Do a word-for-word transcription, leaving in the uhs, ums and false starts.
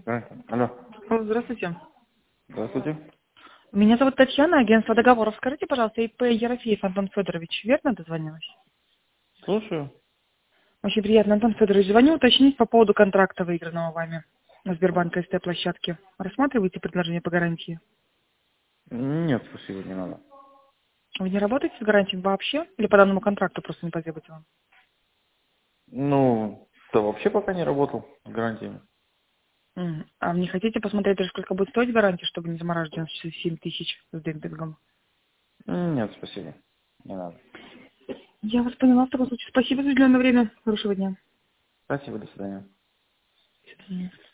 Да. Алло. Алло, здравствуйте. Здравствуйте. Меня зовут Татьяна, агентство договоров. Скажите, пожалуйста, ИП Ерофеев Антон Федорович, верно дозвонилась? Слушаю. Очень приятно, Антон Федорович. Звоню уточнить по поводу контракта, выигранного вами на Сбербанк СТ-площадке. Рассматриваете предложение по гарантии? Нет, спасибо, не надо. Вы не работаете с гарантией вообще? Или по данному контракту просто не потребуете вам? Ну, да вообще пока не работал с гарантиями. М. А вы не хотите посмотреть, даже сколько будет стоить гарантия, чтобы не замораживать девяносто семь тысяч с демпингом? Нет, спасибо, не надо. Я вас поняла в таком случае. Спасибо за уделенное время. Хорошего дня. Спасибо, до свидания. До свидания.